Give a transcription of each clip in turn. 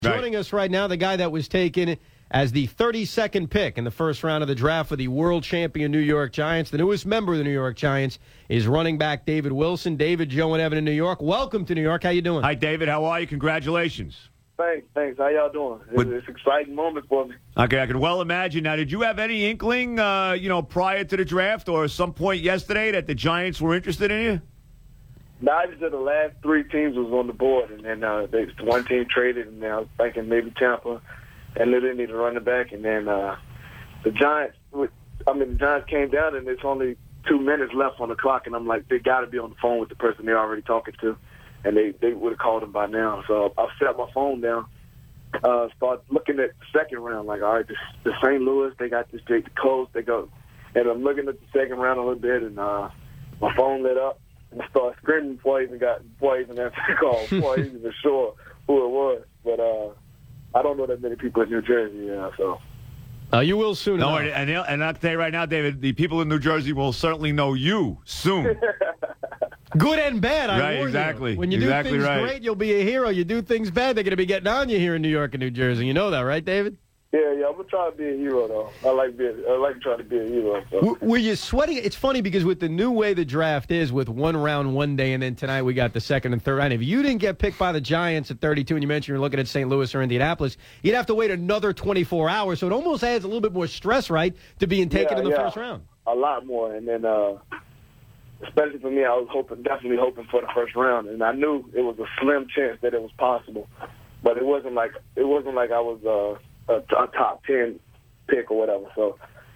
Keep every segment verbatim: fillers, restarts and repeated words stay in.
Right. Joining us right now, the guy that was taken as the thirty-second pick in the first round of the draft for the world champion New York Giants. The newest member of the New York Giants is running back David Wilson. David, Joe, and Evan in New York. Welcome to New York. How you doing? Hi, David. How are you? Congratulations. Thanks, thanks. How y'all doing? It's, it's an exciting moment for me. Okay, I can well imagine. Now, did you have any inkling, uh, you know, prior to the draft or some point yesterday that the Giants were interested in you? Neither of the last three teams was on the board, and then uh, they, one team traded, and I was thinking maybe Tampa, and they didn't need a running back, and then uh, the Giants. I mean, the Giants came down, and it's only two minutes left on the clock, and I'm like, they got to be on the phone with the person they're already talking to, and they, they would have called them by now. So I set my phone down, uh, start looking at the second round, like, all right, the, the Saint Louis, they got this big, the Colts, they go, and I'm looking at the second round a little bit, and uh, my phone lit up. I started screaming before I even got before I even answered the call, before I even sure who it was. But uh, I don't know that many people in New Jersey, yeah, so. Uh, you will soon. No, and, and, and I'll tell you right now, David, the people in New Jersey will certainly know you soon. Good and bad, I Right, warn exactly. you. When you Exactly do things right. great, you'll be a hero. You do things bad, they're going to be getting on you here in New York and New Jersey. You know that, right, David? Yeah, yeah, I'm gonna try to be a hero though. I like being, I like trying to be a hero. So. W- Were you sweating? It's funny because with the new way the draft is, with one round one day, and then tonight we got the second and third round. If you didn't get picked by the Giants at thirty-two, and you mentioned you're looking at Saint Louis or Indianapolis, you'd have to wait another twenty-four hours. So it almost adds a little bit more stress, right, to being taken yeah, in the yeah, first round. A lot more, and then uh, especially for me, I was hoping, definitely hoping for the first round, and I knew it was a slim chance that it was possible, but it wasn't like it wasn't like I was. Uh, A, a top ten pick or whatever. So,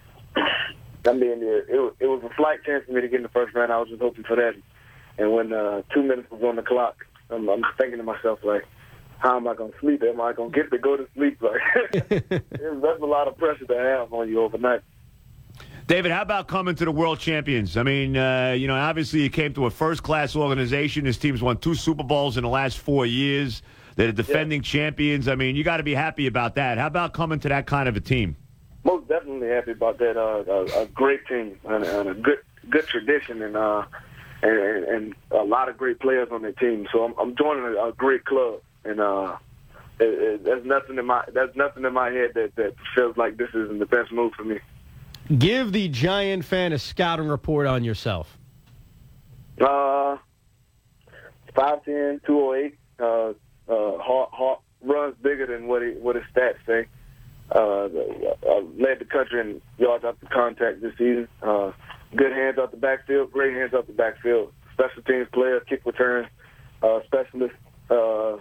I mean, it, it, it was a slight chance for me to get in the first round. I was just hoping for that. And when uh, two minutes was on the clock, I'm, I'm thinking to myself, like, how am I going to sleep? Am I going to get to go to sleep? Like, that's a lot of pressure to have on you overnight. David, how about coming to the World Champions? I mean, uh, you know, obviously you came to a first-class organization. This team's won two Super Bowls in the last four years. They're the defending yeah. champions. I mean, you got to be happy about that. How about coming to that kind of a team? Most definitely happy about that. Uh, a, a great team and, and a good good tradition, and, uh, and and a lot of great players on their team. So I'm, I'm joining a, a great club, and uh, it, it, there's nothing in my there's nothing in my head that, that feels like this isn't the best move for me. Give the Giant fan a scouting report on yourself. Uh, five ten, two oh eight. Uh, Uh, heart, heart runs bigger than what he, what his stats say. Uh, I led the country in yards after contact this season. Uh, good hands out the backfield, great hands out the backfield. Special teams player, kick return uh, specialist. Uh,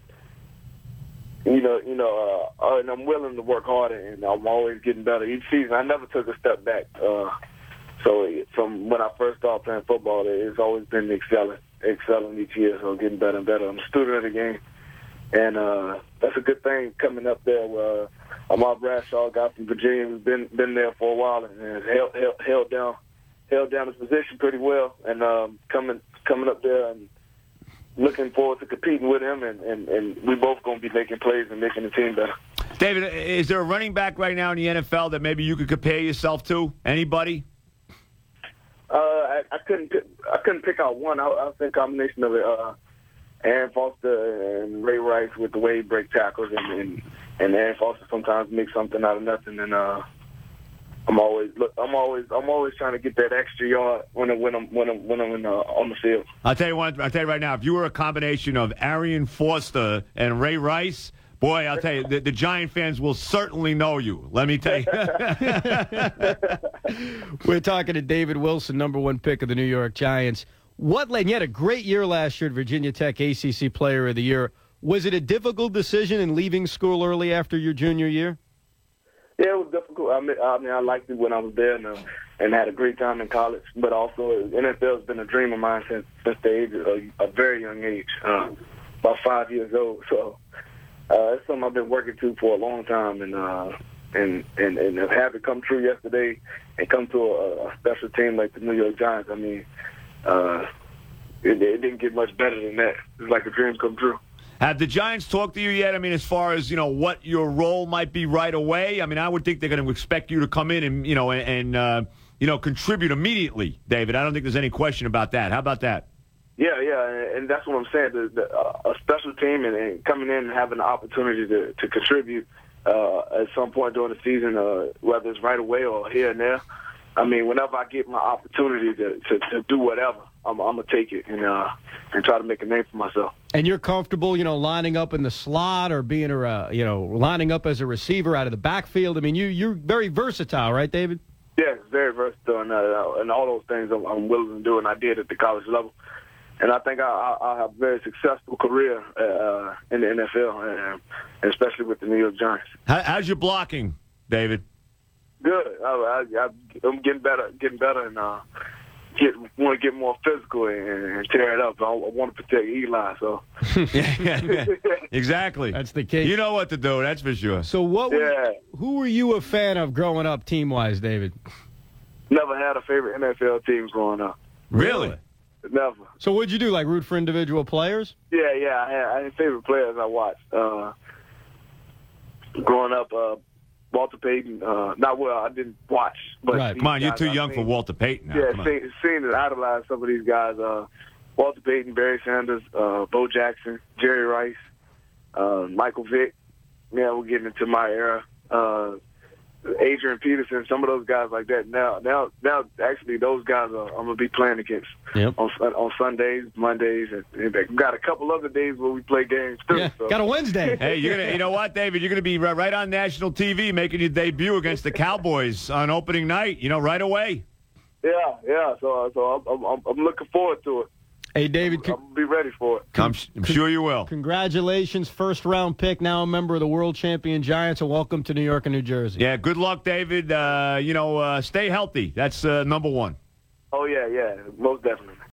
you know, you know, uh, and I'm willing to work harder, and I'm always getting better each season. I never took a step back. Uh, so from when I first started playing football, it's always been excelling, excelling each year. So getting better and better. I'm a student of the game. And uh, that's a good thing coming up there. Uh, Ahmad Bradshaw, a guy from Virginia, who's been been there for a while and has held, held, held down held down his position pretty well. And um, coming coming up there and looking forward to competing with him. And, and, and we both going to be making plays and making the team better. David, is there a running back right now in the N F L that maybe you could compare yourself to? Anybody? Uh, I, I couldn't I couldn't pick out one. I, I think a combination of it. Uh, Aaron Foster and Ray Rice with the way he break tackles, and, and and Aaron Foster sometimes makes something out of nothing. And uh, I'm always look, I'm always I'm always trying to get that extra yard when I'm when I'm when I'm when I'm in, uh, on the field. I'll tell you one. I'll tell you right now. If you were a combination of Arian Foster and Ray Rice, boy, I'll tell you, the, the Giant fans will certainly know you. Let me tell you. We're talking to David Wilson, number one pick of the New York Giants. What led? You had a great year last year at Virginia Tech, A C C Player of the Year. Was it a difficult decision in leaving school early after your junior year? Yeah, it was difficult. I mean, I, mean, I liked it when I was there and, uh, and had a great time in college. But also, N F L has been a dream of mine since since the age of a, a very young age, uh, about five years old. So uh, it's something I've been working to for a long time, and uh, and and and to have it come true yesterday and come to a, a special team like the New York Giants. I mean. Uh, it, it didn't get much better than that. It's like a dream come true. Have the Giants talked to you yet? I mean, as far as, you know, what your role might be right away? I mean, I would think they're going to expect you to come in and, you know, and, and uh, you know, contribute immediately, David. I don't think there's any question about that. How about that? Yeah, yeah, and, and that's what I'm saying. The, the, uh, a special team and, and coming in and having the opportunity to, to contribute uh, at some point during the season, uh, whether it's right away or here and there. I mean, whenever I get my opportunity to, to, to do whatever, I'm, I'm gonna take it and uh, and try to make a name for myself. And you're comfortable, you know, lining up in the slot or being a, uh, you know, lining up as a receiver out of the backfield. I mean, you you're very versatile, right, David? Yeah, it's very versatile, and, uh, and all those things I'm, I'm willing to do, and I did at the college level. And I think I, I, I have a very successful career uh, in the N F L, and, and especially with the New York Giants. How, how's your blocking, David? Good. I, I, I'm getting better, getting better, and uh, get want to get more physical and, and tear it up. I, I want to protect Eli, so. yeah, yeah, yeah. Exactly. That's the key. You know what to do. That's for sure. So what? Were, Yeah. Who were you a fan of growing up, team wise, David? Never had a favorite N F L team growing up. Really? Never. So what'd you do? Like root for individual players? Yeah, yeah. I had, I had favorite players I watched. Uh, growing up, uh, Walter Payton. Uh, not well, I didn't watch. But Right. Come on, you're guys too I've young seen. for Walter Payton now. Yeah, Come on. seen, seen and idolized some of these guys. Uh, Walter Payton, Barry Sanders, uh, Bo Jackson, Jerry Rice, uh, Michael Vick. Yeah, we're getting into my era. Uh, Adrian Peterson, some of those guys like that. Now, now, now, actually, those guys are, I'm gonna be playing against Yep. on on Sundays, Mondays, and, and we've got a couple other days where we play games too. Yeah. So. Got a Wednesday. Hey, you're gonna, you know what, David? You're gonna be right right on national T V making your debut against the Cowboys on opening night. You know, right away. Yeah, yeah. So, so I'm, I'm, I'm looking forward to it. Hey, David. I'm gonna be ready for it. I'm, I'm sure you will. Congratulations, first round pick, now a member of the world champion Giants, and welcome to New York and New Jersey. Yeah, good luck, David. Uh, you know, uh, stay healthy. That's uh, number one. Oh yeah, yeah, most definitely.